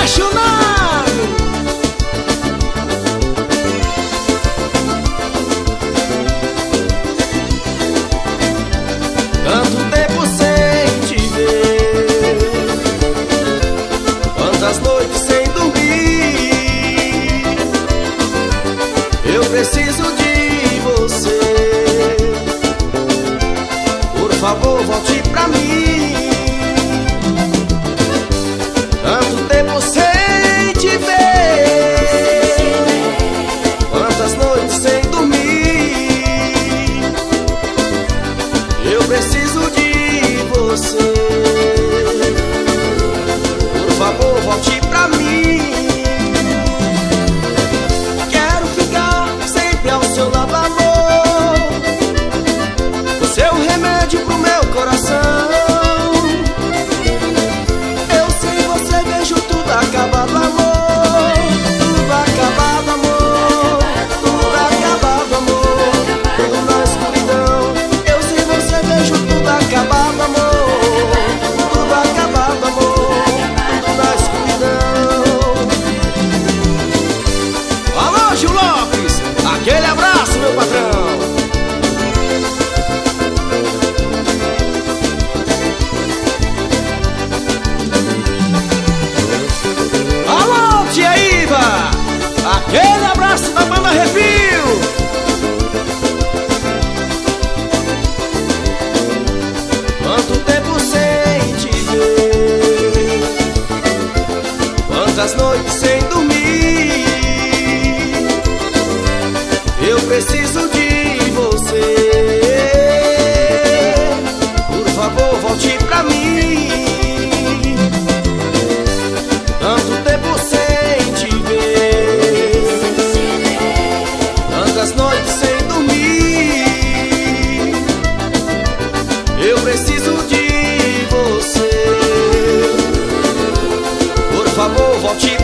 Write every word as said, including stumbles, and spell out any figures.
apaixonado. Tanto tempo sem te ver, quantas noites sem dormir. Eu preciso de você, por favor volte pra mim. Tanto tempo sem te ver, quantas noites sem dormir. Eu preciso de você, por favor volte pra mim. Quero ficar sempre ao seu lado, amor. Você é o remédio pro meu coração. Eu sem você vejo tudo acabado, amor. Tudo acabado, amor. Tudo acabado, amor. Tudo na escuridão. Eu sem você vejo tudo acabado, amor. Tudo acabado, amor. Tudo na escuridão. Alô, Gil Lopes, aquele abraço, meu patrão. Alô, tia Iva, aquele abraço da banda Refil. Quanto tempo sem te ver, quantas noites sem dormir. Eu preciso de você, por favor volte pra mim. Tanto tempo sem te ver, tantas noites sem dormir. Eu preciso de você, por favor volte